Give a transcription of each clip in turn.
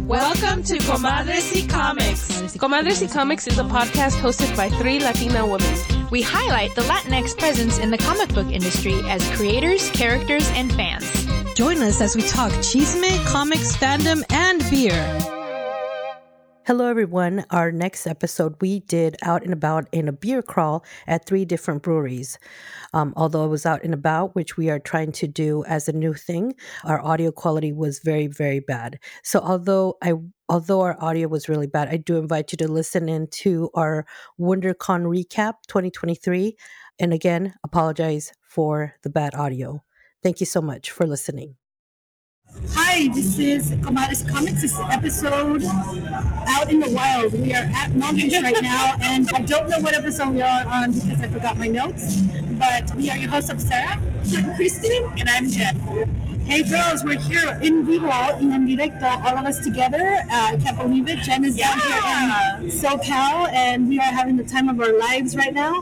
Welcome to Comadres y Comics. Comadres y Comics is a podcast hosted by 3 Latina women. We highlight the Latinx presence in the comic book industry as creators, characters, and fans. Join us as we talk chisme, comics, fandom, and beer. Hello, everyone. Our next episode, we did Out and About in a beer crawl at 3 different breweries. Although I was out and about, which we are trying to do as a new thing, our audio quality was very, very bad. So although our audio was really bad, I do invite you to listen in to our WonderCon recap 2023. And again, apologize for the bad audio. Thank you so much for listening. Hi, this is Comadres Comics. This is episode Out in the Wild. We are at Mountains right now, and I don't know what episode we are on because I forgot my notes, but we are your hosts of Sarah, Christine, and I'm Jen. Hey girls, we're here in vivo, in directo, all of us together. I can't believe it. Jen is down here in SoCal, and we are having the time of our lives right now.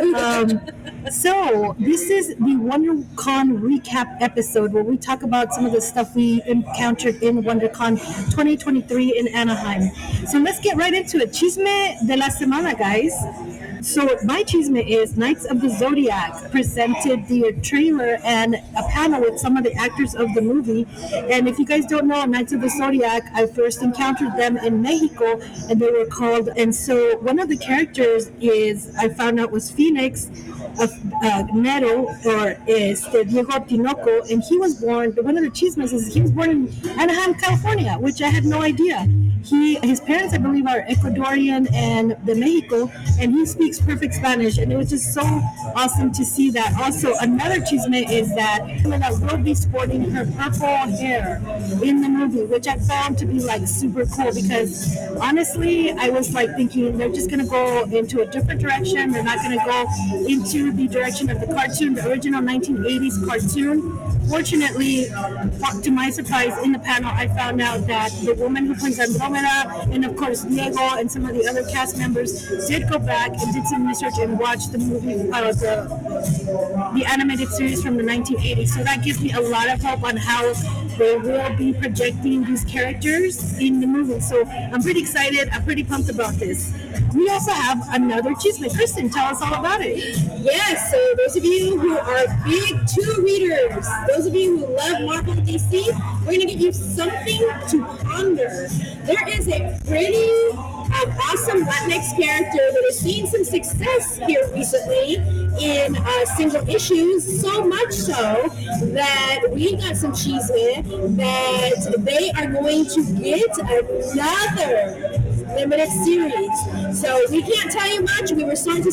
So this is the WonderCon recap episode where we talk about some of the stuff we encountered in WonderCon 2023 in Anaheim. So let's get right into it. Chisme de la semana, guys. So my chisme is Knights of the Zodiac presented the trailer and a panel with some of the actors of the movie. And if you guys don't know, Knights of the Zodiac, I first encountered them in Mexico, and they were called. And so one of the characters I found out was Phoenix Nero, or Diego Tinoco, and he was born. One of the chismes is he was born in Anaheim, California, which I had no idea. His parents, I believe, are Ecuadorian and de Mexico, and he speaks perfect Spanish, and it was just so awesome to see that. Also, another chisme is that Helena will be sporting her purple hair in the movie, which I found to be like super cool because honestly, I was like thinking they're just gonna go into a different direction. They're not gonna go into the direction of the cartoon, the original 1980s cartoon. Fortunately, to my surprise, in the panel, I found out that the woman who plays Andromeda, and of course Diego and some of the other cast members did go back and did some research and watch the movie, the animated series from the 1980s. So that gives me a lot of hope on how they will be projecting these characters in the movie. So I'm pretty excited. I'm pretty pumped about this. We also have another chisme. Kristen, tell us all about it. Yes, so those of you who are big 2 readers, those of you who love Marvel and DC, we're going to give you something to ponder. There is a pretty awesome Latinx character that has seen some success here recently in single issues, so much so that we got some chisme that they are going to get another limited series. So we can't tell you much. We were sworn to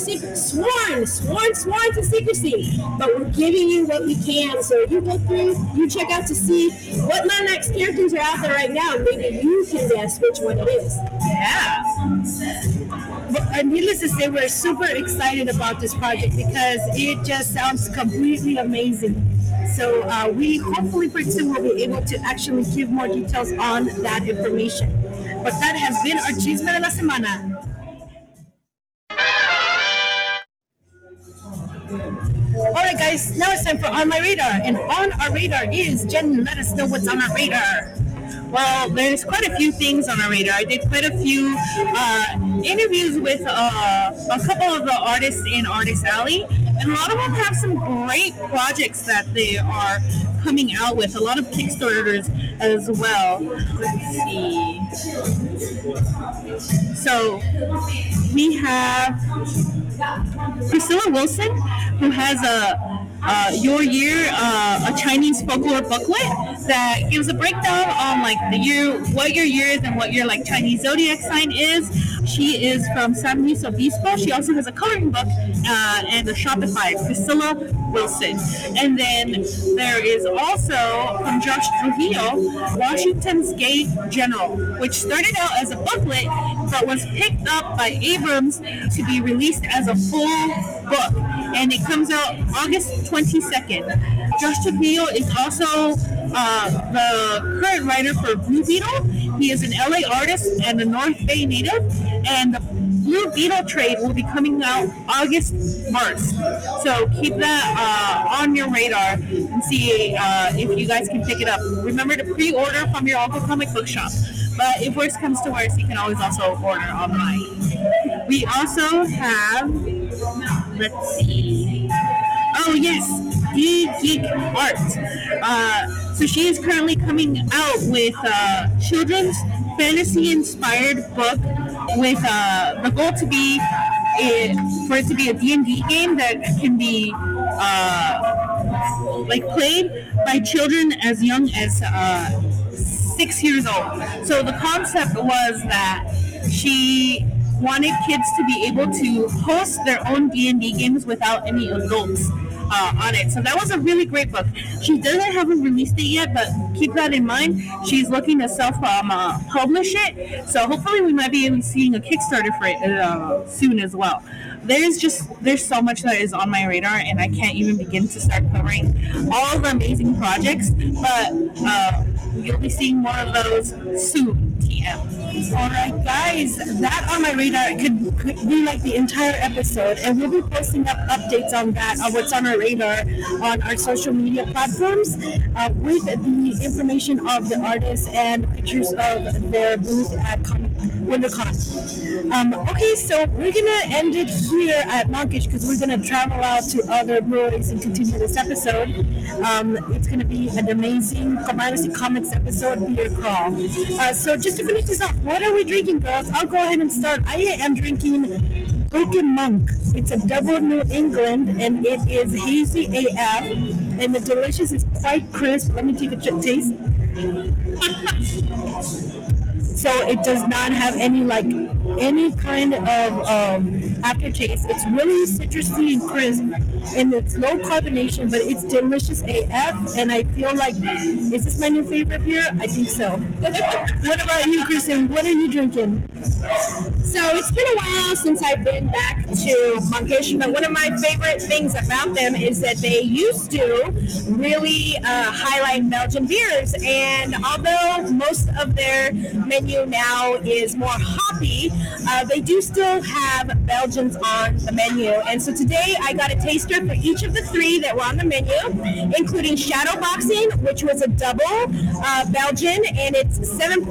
secrecy, but we're giving you what we can. So you go through, you check out to see what Latinx characters are out there right now. Maybe you can guess which one it is. Yeah. But needless to say, we're super excited about this project because it just sounds completely amazing. So we hopefully pretty soon will be able to actually give more details on that information. But that has been our Chisme de la Semana. All right, guys, now it's time for On My Radar. And on our radar is, Jen, let us know what's on our radar. Well, there's quite a few things on our radar. I did quite a few interviews with a couple of the artists in Artist Alley, and a lot of them have some great projects that they are coming out with. A lot of Kickstarters as well. Let's see. So we have Priscilla Wilson, who has Your Year, a Chinese folklore booklet that gives a breakdown on like the year, what your year is, and what your like Chinese zodiac sign is. She is from San Luis Obispo. She also has a coloring book and a Shopify. Priscilla Wilson. And then there is also from Josh Trujillo, Washington's Gay General, which started out as a booklet but was picked up by Abrams to be released as a full book. And it comes out August 22nd. Josh Trujillo is also the current writer for Blue Beetle. He is an LA artist and a North Bay native. And the Blue Beetle trade will be coming out August 1st. So keep that on your radar and see if you guys can pick it up. Remember to pre-order from your local comic book shop. But if worse comes to worse, you can always also order online. We also have, let's see. Oh yes, Geek Art. So she is currently coming out with children's fantasy-inspired book with the goal to be for it to be a D&D game that can be like played by children as young as 6 years old. So the concept was that she wanted kids to be able to host their own D&D games without any adults on it. So that was a really great book. She doesn't have a release date yet, but keep that in mind. She's looking to self-publish it. So hopefully we might be seeing a Kickstarter for it soon as well. There's so much that is on my radar, and I can't even begin to start covering all the amazing projects, but you'll be seeing more of those soon. All right, guys, that on my radar could be like the entire episode, and we'll be posting up updates on that, on what's on our radar on our social media platforms with the information of the artists and pictures of their booth at WonderCon. Okay, so we're gonna end it here at Monkish because we're gonna travel out to other breweries and continue this episode. It's gonna be an amazing Comics episode, beer crawl. So just to finish this off, what are we drinking, girls? I'll go ahead and start. I am drinking Broken Monk. It's a double New England, and it is hazy AF, and the delicious is quite crisp. Let me take a taste. So it does not have any kind of aftertaste. It's really citrusy and crisp, and it's low carbonation, but it's delicious AF. And I feel like, is this my new favorite beer? I think so. What about you, Kristen? What are you drinking? So it's been a while since I've been back to Monkish, but one of my favorite things about them is that they used to really highlight Belgian beers. And although most of their menu now is more hoppy, they do still have Belgians on the menu. And so today I got a taster for each of the three that were on the menu, including Shadowboxing, which was a double Belgian, and it's 7%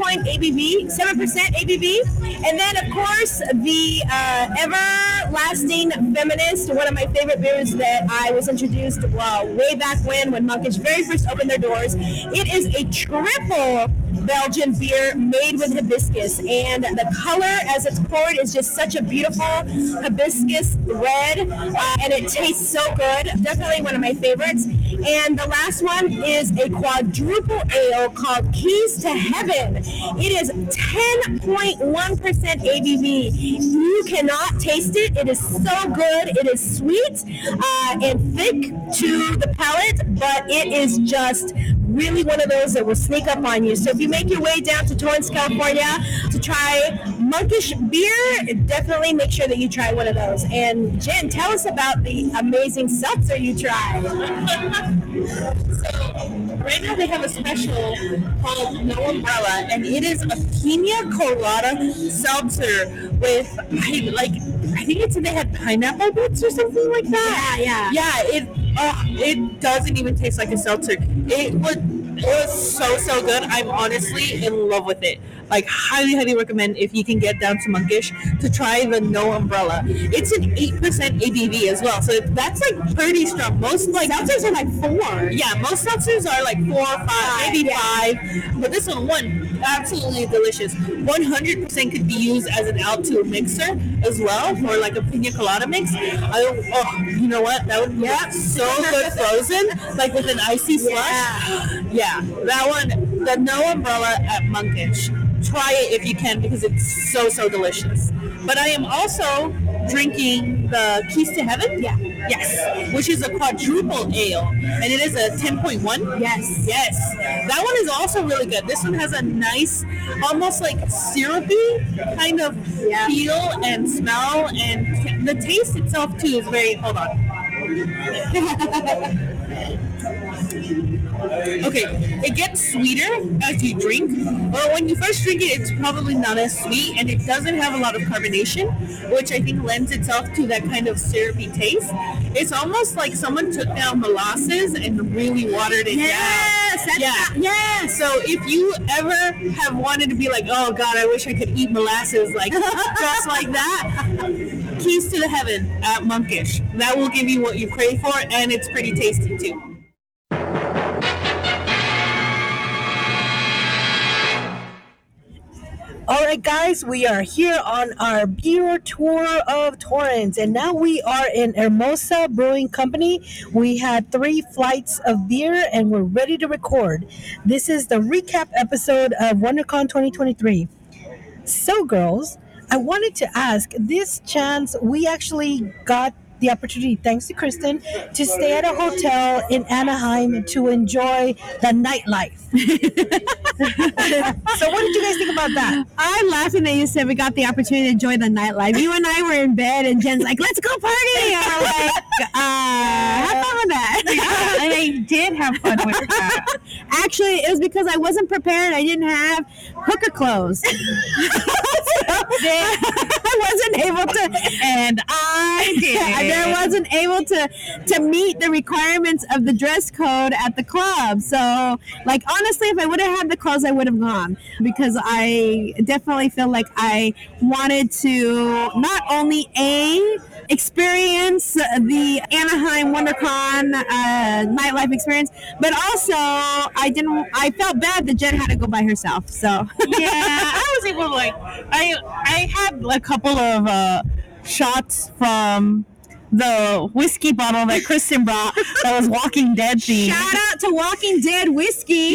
ABV. And then, of course, the Everlasting Feminist, one of my favorite beers that I was introduced way back when Monkish very first opened their doors. It is a triple Belgian beer made with hibiscus, and the color as it's poured is just such a beautiful hibiscus red, and it tastes so good. Definitely one of my favorites. And the last one is a quadruple ale called Keys to Heaven. It is 10.1% ABV. You cannot taste it. It is so good. It is sweet and thick to the palate, but it is just really one of those that will sneak up on you. So if you make your way down to Torrance, California to try Monkish beer, definitely make sure that you try one of those. And Jen, tell us about the amazing seltzer you tried. So right now they have a special called No Umbrella, and it is a pina colada seltzer with I think they had pineapple bits or something like that. Yeah. It doesn't even taste like a seltzer. It was so good. I'm honestly in love with it. Like, highly recommend if you can get down to Monkish to try the No Umbrella. It's an 8% ABV as well, so that's like pretty strong. Most seltzers are like 4. Yeah, most seltzers are like 4 or 5, maybe 5. But this one, absolutely delicious. 100% could be used as an Alto mixer as well, for like a pina colada mix. You know what? That would be so good frozen, like with an icy slush. Yeah, that one, the No Umbrella at Monkish. Try it if you can, because it's so delicious. But I am also drinking the Keys to Heaven. Yeah. Yes. Which is a quadruple ale, and it is a 10.1. Yes. That one is also really good. This one has a nice, almost like syrupy kind of feel and smell, and the taste itself too is very. Hold on. Okay, it gets sweeter as you drink. Well, when you first drink it, it's probably not as sweet, and it doesn't have a lot of carbonation, which I think lends itself to that kind of syrupy taste. It's almost like someone took down molasses and really watered it down. Yeah. So if you ever have wanted to be like, oh God, I wish I could eat molasses like just like that, Keys to the Heaven at Monkish. That will give you what you crave for, and it's pretty tasty too. All right, guys, we are here on our beer tour of Torrance, and now we are in Hermosa Brewing Company. We had 3 flights of beer, and we're ready to record. This is the recap episode of WonderCon 2023. So, girls, I wanted to ask, this chance, we actually got the opportunity, thanks to Kristen, to stay at a hotel in Anaheim to enjoy the nightlife. So what did you guys think about that? I'm laughing that you said we got the opportunity to enjoy the nightlife. You and I were in bed, and Jen's like, let's go party! And I'm like, have fun with that. Yeah, and I did have fun with that. Actually, it was because I wasn't prepared. I didn't have hooker clothes. I wasn't able to, and I did. I wasn't able to meet the requirements of the dress code at the club. So, like, honestly, if I would have had the clothes, I would have gone, because I definitely feel like I wanted to not only experience the Anaheim WonderCon nightlife experience, but also I felt bad that Jen had to go by herself. So yeah, I was able to I had a couple of shots from the whiskey bottle that Kristen brought that was Walking Dead themed. Shout out to Walking Dead whiskey.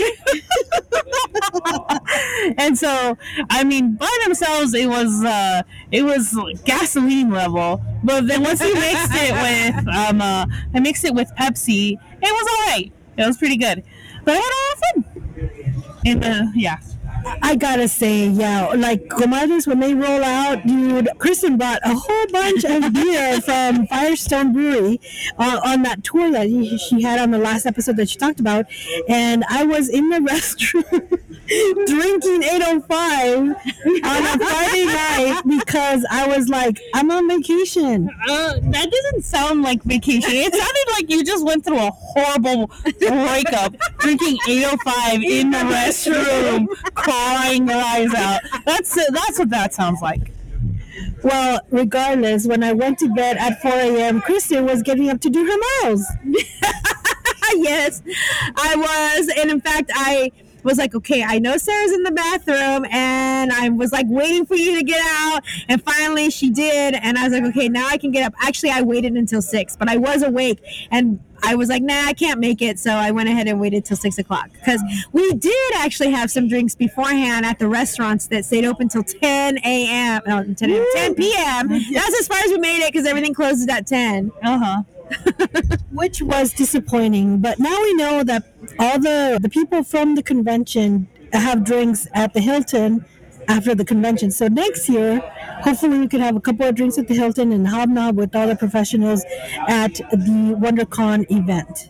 And so, I mean, by themselves, it was gasoline level. But then once you mixed it with, I mixed it with Pepsi, it was all right. It was pretty good. But I had a lot of fun. And yeah. I gotta say, yeah, like comadres, when they roll out, dude, Kristen brought a whole bunch of beer from Firestone Brewery on that tour that she had on the last episode that she talked about, and I was in the restroom drinking 805 on a Friday night because I was like, I'm on vacation. That doesn't sound like vacation. It sounded like you just went through a horrible breakup drinking 805 in the restroom, crying your eyes out. That's what that sounds like. Well, regardless, when I went to bed at 4 a.m., Kristen was getting up to do her nails. Yes, I was. And in fact, I was like, okay, I know Sarah's in the bathroom, and I was like waiting for you to get out, and finally she did, and I was like, okay, now I can get up. Actually, I waited until 6, but I was awake, and I was like, nah, I can't make it, so I went ahead and waited till 6 o'clock, because we did actually have some drinks beforehand at the restaurants that stayed open till 10 p.m. That's as far as we made it, because everything closes at 10. Which was disappointing, but now we know that all the people from the convention have drinks at the Hilton after the convention. So next year, hopefully we can have a couple of drinks at the Hilton and hobnob with all the professionals at the WonderCon event.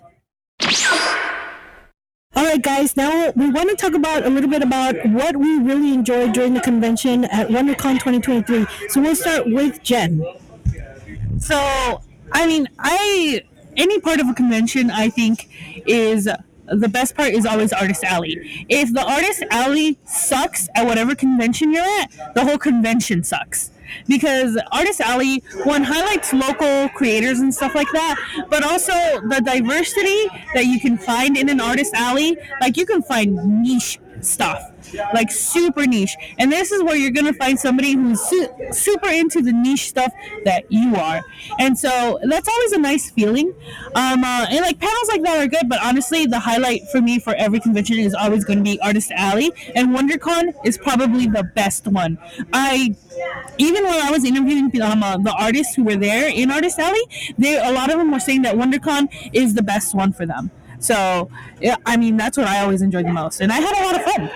All right, guys, now we want to talk a little bit about what we really enjoyed during the convention at WonderCon 2023. So we'll start with Jen. So, I mean, any part of a convention, I think, is the best part is always Artist Alley. If the Artist Alley sucks at whatever convention you're at, the whole convention sucks. Because Artist Alley, one, highlights local creators and stuff like that, but also the diversity that you can find in an Artist Alley. Like, you can find niche stuff, like super niche, and this is where you're gonna find somebody who's super into the niche stuff that you are, and so that's always a nice feeling. And like panels like that are good, but honestly the highlight for me for every convention is always going to be Artist Alley, and WonderCon is probably the best one. Even when I was interviewing the artists who were there in Artist Alley, a lot of them were saying that WonderCon is the best one for them. So, yeah, I mean, that's what I always enjoy the most. And I had a lot of fun.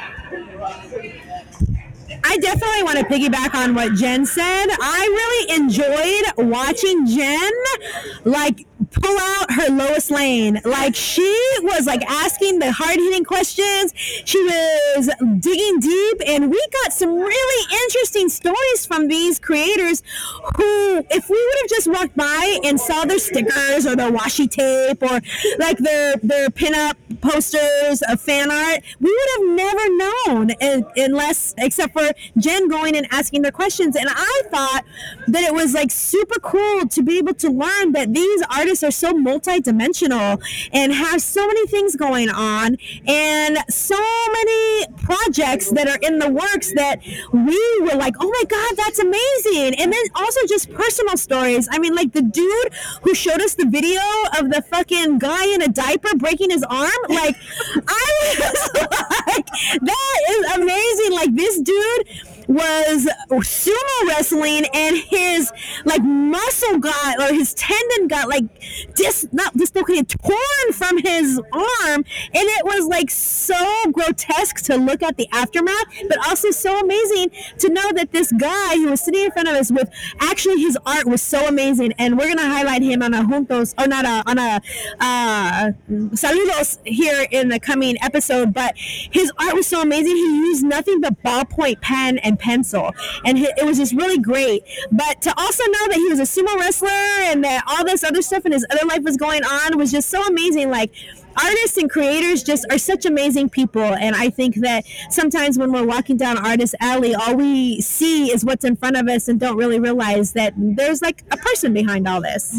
I definitely want to piggyback on what Jen said. I really enjoyed watching Jen, like, pull out her Lois Lane. Like, she was like asking the hard-hitting questions. She was digging deep, and we got some really interesting stories from these creators who, if we would have just walked by and saw their stickers or their washi tape or like their pinup posters of fan art, we would have never known unless, except for Jen going and asking their questions. And I thought that it was like super cool to be able to learn that these artists are so multi-dimensional and have so many things going on and so many projects that are in the works that we were like, oh my God, that's amazing. And then also just personal stories. I mean, like the dude who showed us the video of the fucking guy in a diaper breaking his arm, like, I was like, that is amazing. Like, this dude was sumo wrestling and his like muscle got, or his tendon got like not dislocated, torn from his arm, and it was like so grotesque to look at the aftermath, but also so amazing to know that this guy who was sitting in front of us with actually his art was so amazing. And we're gonna highlight him on a juntos, or not on a saludos here in the coming episode, but his art was so amazing. He used nothing but ballpoint pen and pencil, and it was just really great. But to also know that he was a sumo wrestler and that all this other stuff in his other life was going on was just so amazing. Like, artists and creators just are such amazing people, and I think that sometimes when we're walking down Artist Alley, all we see is what's in front of us and don't really realize that there's like a person behind all this.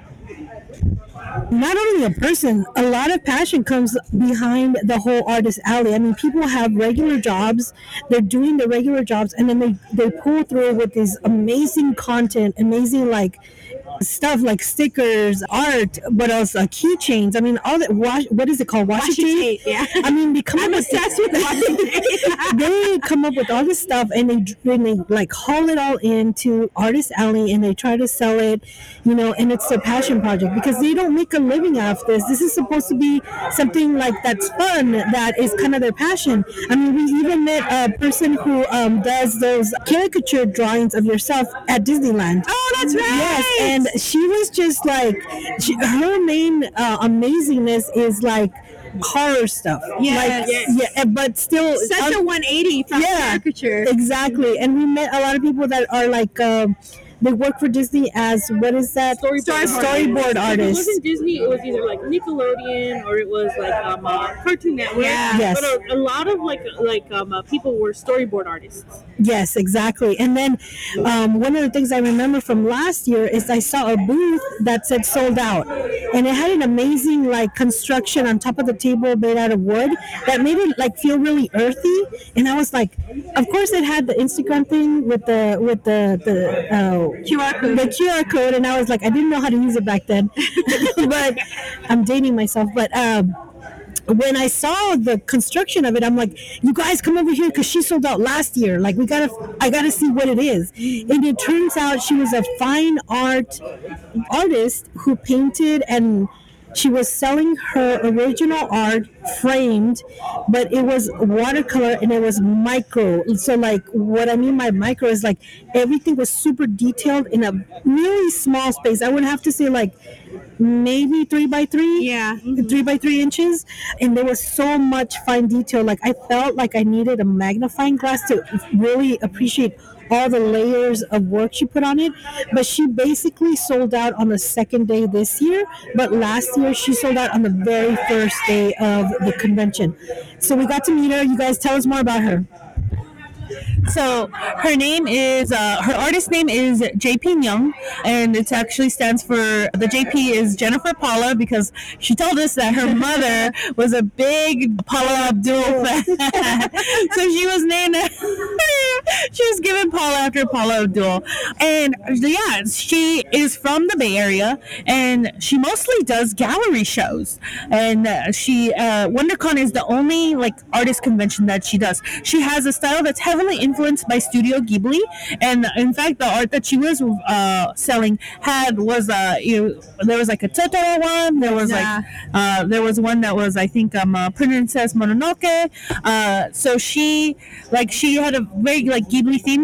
Not only a person, a lot of passion comes behind the whole Artist Alley. I mean, people have regular jobs, they're doing their regular jobs, and then they pull through with this amazing content, amazing like stuff like stickers, art, what else? Keychains. I mean, all that. What is it called? Washi tape. Yeah. I mean, they come up with they come up with all this stuff, and they like haul it all into Artist Alley, and they try to sell it, you know. And it's their passion project because they don't make a living off this. This is supposed to be something like that's fun, that is kind of their passion. I mean, we even met a person who does those caricature drawings of yourself at Disneyland. Oh, that's right. Yes, and she was just like, her main amazingness is like horror stuff. Yes. Yeah, but still Such a 180 from caricature. Exactly. And we met a lot of people that are like they work for Disney as, what is that? Storyboard artists. It wasn't Disney, it was either like Nickelodeon or it was like Cartoon Network. Yeah. Yes. But a lot of people were storyboard artists. Yes, exactly. And then one of the things I remember from last year is I saw a booth that said sold out, and it had an amazing like construction on top of the table made out of wood that made it like feel really earthy. And I was like, of course it had the Instagram thing with the QR code. The QR code, and I was like, I didn't know how to use it back then, but I'm dating myself. But when I saw the construction of it, I'm like, you guys come over here because she sold out last year. Like, I gotta see what it is. And it turns out she was a fine art artist who painted, and she was selling her original art framed, but it was watercolor and it was micro. So like, what I mean by micro is like everything was super detailed in a really small space. I would have to say like maybe 3x3. Yeah. 3x3 inches. And there was so much fine detail. Like, I felt like I needed a magnifying glass to really appreciate all the layers of work she put on it. But she basically sold out on the second day this year, but last year she sold out on the very first day of the convention. So we got to meet her. You guys tell us more about her. So her name is, her artist name is JP Young, and it actually stands for, the JP is Jennifer Paula, because she told us that her mother was a big Paula Abdul fan. So she was named, she was given Paula after Paula Abdul. And yeah, she is from the Bay Area, and she mostly does gallery shows. And WonderCon is the only like artist convention that she does. She has a style that's heavily influenced by Studio Ghibli, and in fact the art that she was selling was there was like a Totoro one, there was there was one that was, I think, Princess Mononoke. So she had a very like Ghibli theme, but also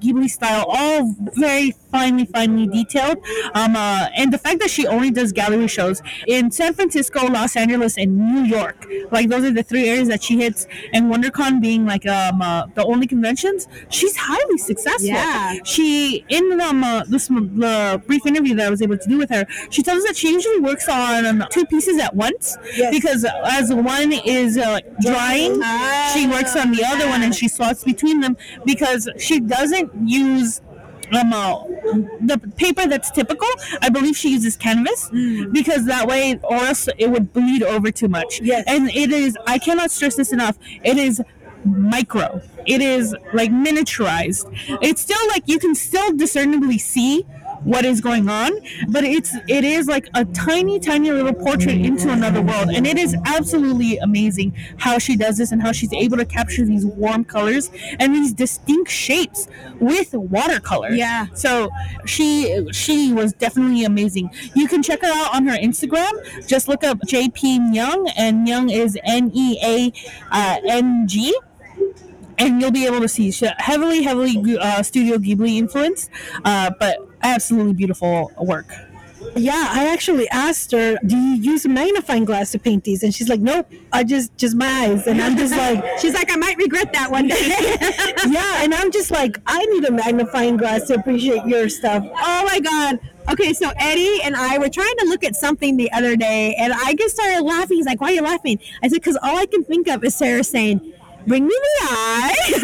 Ghibli style, all very finely detailed. And the fact that she only does gallery shows in San Francisco, Los Angeles, and New York, like those are the three areas that she hits. And WonderCon being like the only conventions, she's highly successful. Yeah. She in the brief interview that I was able to do with her, she tells us that she usually works on two pieces at once because as one is drying, she works on the other one and she swaps between them because she doesn't use the paper that's typical. I believe she uses canvas because that way, or else it would bleed over too much. Yes. And it is, I cannot stress this enough, it is micro. It is like miniaturized. It's still like you can still discernibly see what is going on, but it is like a tiny little portrait into another world, and it is absolutely amazing how she does this and how she's able to capture these warm colors and these distinct shapes with watercolor. Yeah. So she was definitely amazing. You can check her out on her Instagram. Just look up JP Myung, and Myung is NEANG. And you'll be able to see heavily Studio Ghibli influence, but absolutely beautiful work. Yeah, I actually asked her, do you use a magnifying glass to paint these? And she's like, nope, I just my eyes. And I'm just like, She's like, I might regret that one day. yeah, and I'm just like, I need a magnifying glass to appreciate your stuff. Oh my God. Okay, so Eddie and I were trying to look at something the other day, and I just started laughing. He's like, why are you laughing? I said, because all I can think of is Sarah saying, bring me the eye.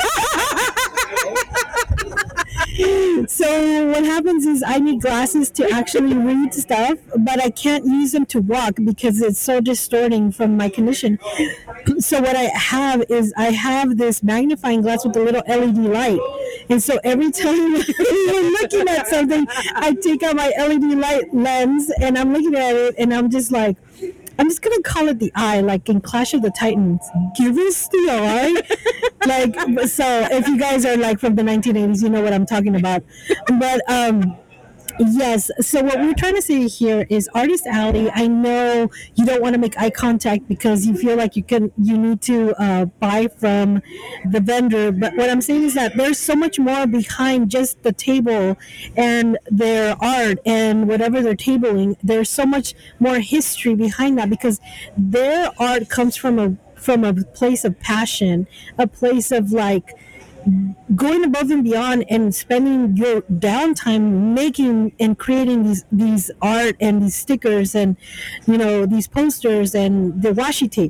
So what happens is I need glasses to actually read stuff, but I can't use them to walk because it's so distorting from my condition. So what I have is I have this magnifying glass with a little LED light. And so every time I'm looking at something, I take out my LED light lens and I'm looking at it and I'm just like, I'm just going to call it the eye, like in Clash of the Titans. Give us the eye. Like, so if you guys are like from the 1980s, you know what I'm talking about. But, yes. So what we're trying to say here is Artist Alley. I know you don't want to make eye contact because you feel like you need to buy from the vendor. But what I'm saying is that there's so much more behind just the table and their art and whatever they're tabling. There's so much more history behind that because their art comes from a place of passion, a place of like going above and beyond and spending your downtime making and creating these art and these stickers and these posters and the washi tape.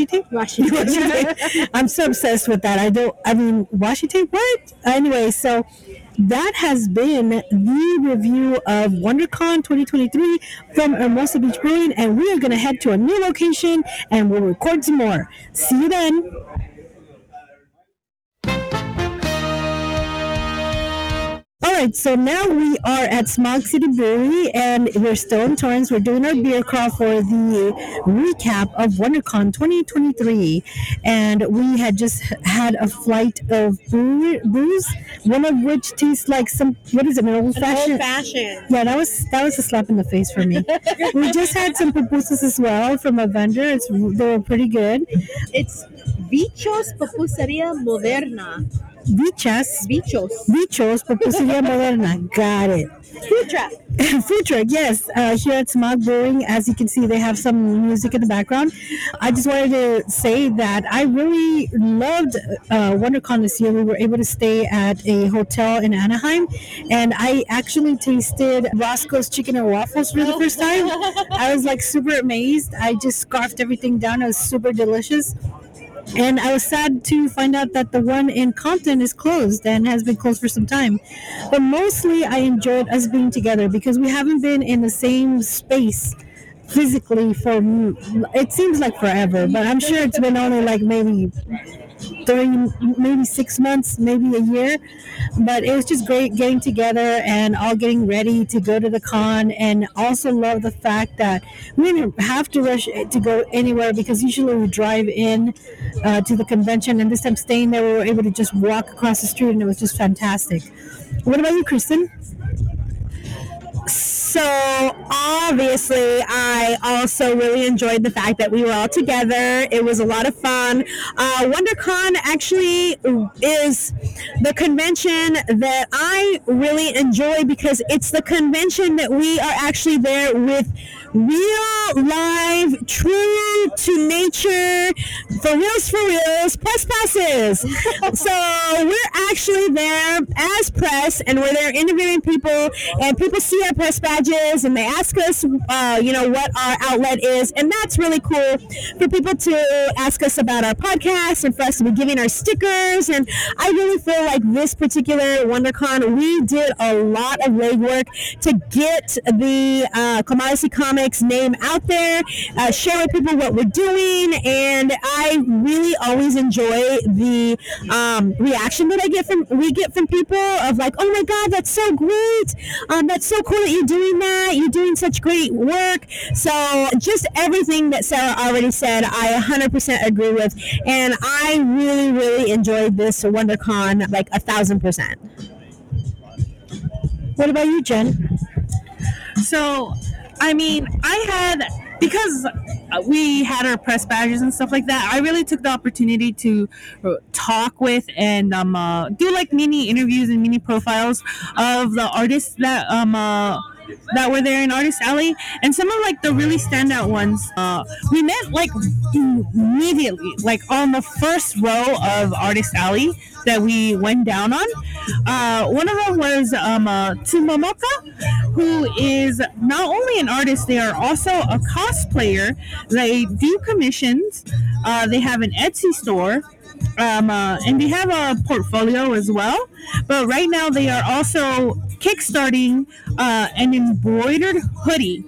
I'm so obsessed with that. Washi tape, what? Anyway, so that has been the review of WonderCon 2023 from Hermosa Beach Brewing, and we are going to head to a new location and we'll record some more. See you then. All right, so now we are at Smog City Brewery, and we're still in Torrance. We're doing our beer crawl for the recap of WonderCon 2023, and we had just had a flight of brews, one of which tastes like an old-fashioned. Old-fashioned. Yeah, that was a slap in the face for me. We just had some pupusas as well from a vendor. They were pretty good. It's Bichos Pupuseria Moderna. Bichos, Pupuseria Moderna. Got it. Food truck. Food truck, yes. Here at Smog Brewing, as you can see, they have some music in the background. I just wanted to say that I really loved WonderCon this year. We were able to stay at a hotel in Anaheim, and I actually tasted Roscoe's Chicken and Waffles for the first time. I was like super amazed. I just scarfed everything down. It was super delicious. And I was sad to find out that the one in Compton is closed and has been closed for some time. But mostly I enjoyed us being together because we haven't been in the same space physically for, it seems like forever, but I'm sure it's been only like maybe 6 months, maybe a year. But it was just great getting together and all getting ready to go to the con, and also love the fact that we didn't have to rush to go anywhere because usually we drive in to the convention, and this time staying there we were able to just walk across the street, and it was just fantastic. What about you, Kristen? So obviously, I also really enjoyed the fact that we were all together. It was a lot of fun. WonderCon actually is the convention that I really enjoy because it's the convention that we are actually there with real, live, true to nature, for reals, press passes. So we're actually there as press, and we're there interviewing people, and people see our press badges, and they ask us, what our outlet is, and that's really cool for people to ask us about our podcast and for us to be giving our stickers. And I really feel like this particular WonderCon, we did a lot of legwork to get the Comadre Comics name out there, share with people what we're doing, and I really always enjoy the reaction that we get from people of like, oh my God, that's so great, that's so cool that you're doing that, you're doing such great work. So just everything that Sarah already said, I 100% agree with, and I really, really enjoyed this WonderCon like 1,000%. What about you, Jen? So, I mean, because we had our press badges and stuff like that, I really took the opportunity to talk with and do like mini interviews and mini profiles of the artists that were there in Artist Alley, and some of like the really standout ones we met like immediately, like on the first row of Artist Alley that we went down on. One of them was Tumamoka, who is not only an artist, they are also a cosplayer. They do commissions. They have an Etsy store. And they have a portfolio as well. But right now they are also kickstarting an embroidered hoodie.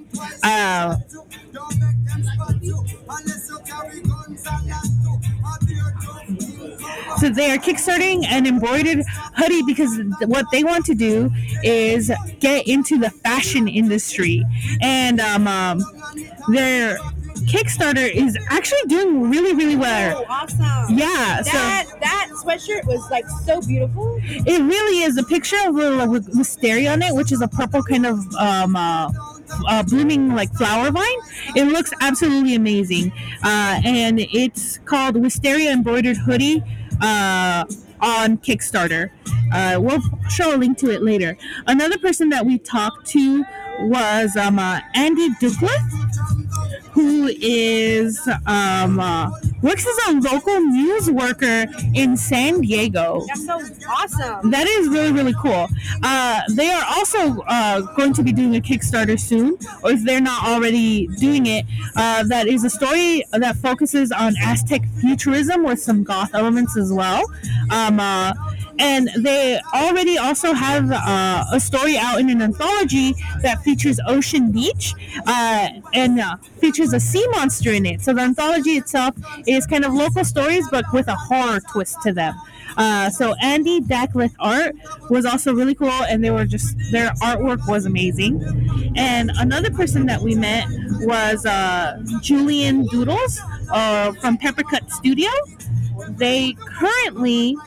So they are kickstarting an embroidered hoodie because what they want to do is get into the fashion industry. And their Kickstarter is actually doing really, really well. Oh, awesome. Yeah. That sweatshirt was like so beautiful. It really is. A picture of a wisteria on it, which is a purple kind of blooming like flower vine. It looks absolutely amazing. And it's called Wisteria Embroidered Hoodie on Kickstarter. We'll show a link to it later. Another person that we talked to was Andy Duckworth, who is works as a local news worker in San Diego. That's so awesome. That is really, really cool. They are also going to be doing a Kickstarter soon, or if they're not already doing it, that is a story that focuses on Aztec futurism with some goth elements as well. And they already also have a story out in an anthology that features Ocean Beach and features a sea monster in it. So the anthology itself is kind of local stories, but with a horror twist to them. So Andy Duckworth art was also really cool, and their artwork was amazing. And another person that we met was Julian Doodles from Peppercut Studio. They currently,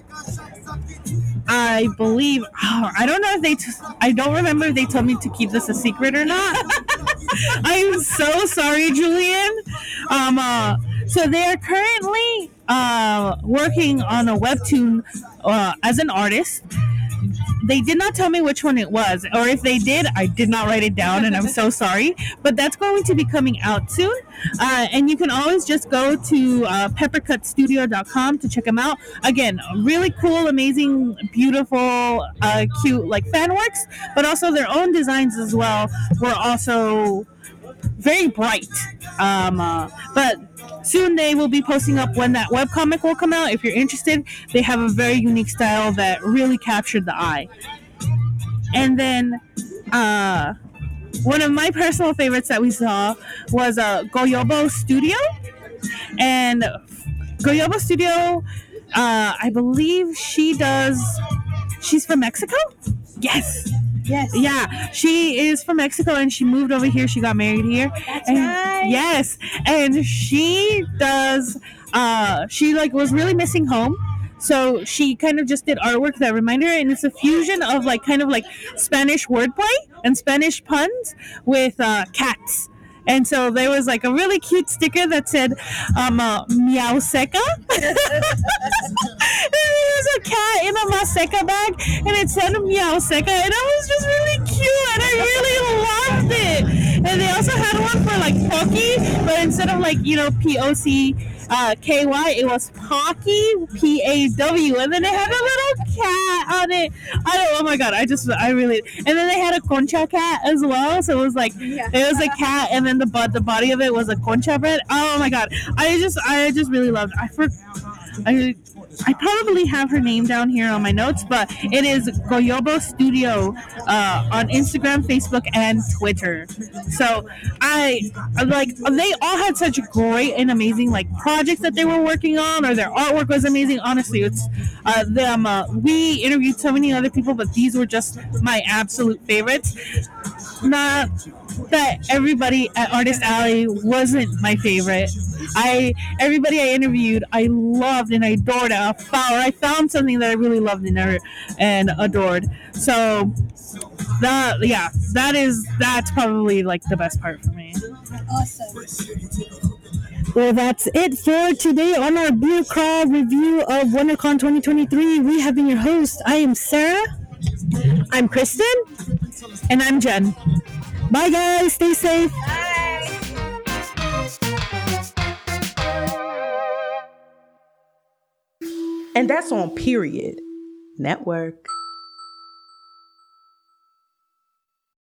I believe, I don't know if I don't remember if they told me to keep this a secret or not. I'm so sorry, Julian. So they are currently working on a webtoon as an artist. They did not tell me which one it was, or if they did, I did not write it down, and I'm so sorry. But that's going to be coming out soon, and you can always just go to peppercutstudio.com to check them out. Again, really cool, amazing, beautiful, cute, like fan works, but also their own designs as well were also very bright. But soon they will be posting up when that webcomic will come out. If you're interested, they have a very unique style that really captured the eye. And then one of my personal favorites that we saw was Goyobo Studio. And Goyobo Studio, I believe she's from Mexico? Yes. Yeah, she is from Mexico, and she moved over here. She got married here. That's right. Yes, and she does. She was really missing home, So she kind of just did artwork that reminded her, and it's a fusion of like kind of like Spanish wordplay and Spanish puns with cats. And so there was like a really cute sticker that said Meow Seca. There was a cat in a Maseca bag, and it said Meow Seca, and it was just really cute, and I really loved it. And they also had one for like Pocky, but instead of like, POCKY, it was Pocky, PAW, and then they had a little cat on it. Oh my god, I really. And then they had a Concha cat as well, so it was like it was a cat, and then the body of it was a Concha bread. Oh my god, I just really loved it. I probably have her name down here on my notes, but it is Goyobo Studio on Instagram, Facebook, and Twitter. So they all had such great and amazing like projects that they were working on, or their artwork was amazing. Honestly, it's we interviewed so many other people, but these were just my absolute favorites. Not that everybody at Artist Alley wasn't my favorite. Everybody I interviewed, I loved and I adored. I found something that I really loved and adored. So that's probably like the best part for me. Awesome. Well, that's it for today on our Beer Crawl review of WonderCon 2023. We have been your hosts. I am Sarah. I'm Kristen. And I'm Jen. Bye, guys. Stay safe. Bye. And that's on Period Network.